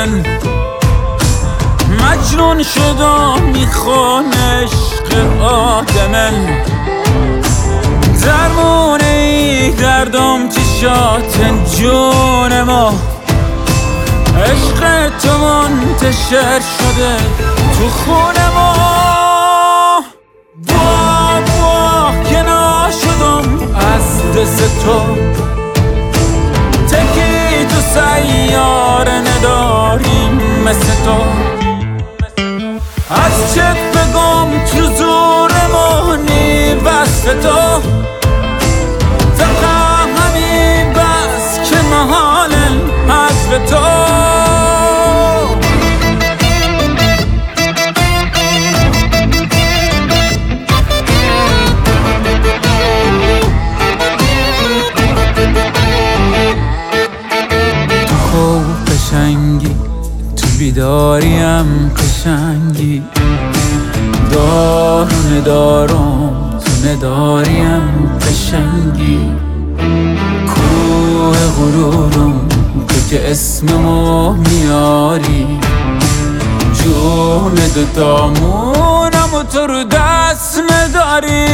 من مجنون شدم میخوان عشق آدمن درمونه ای دردم چشات جون ما عشق تو منتشر شده تو خون ما با که ناشدم از دست تو تکی تو سیاره نداریم مثل تو از چت بگم تو زور مهنی وصف تو فقط همین بس که محالن حذف تو قشنگی تو بیداریم قشنگی دارو ندارم تو نداریم قشنگی کوه غرورم تو که اسممو میاری جون دوتامونم و تو رو دست نداری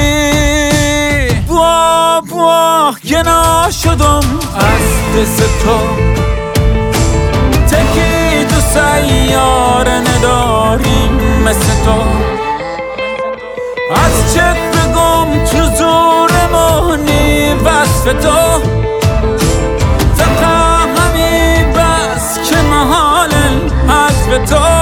با که ناشدم از دست تو تکی تو سیاره نداریم مثل تو از چت بگم تو زور مهنی وصف تو فقط همین بس که محالن حذف تو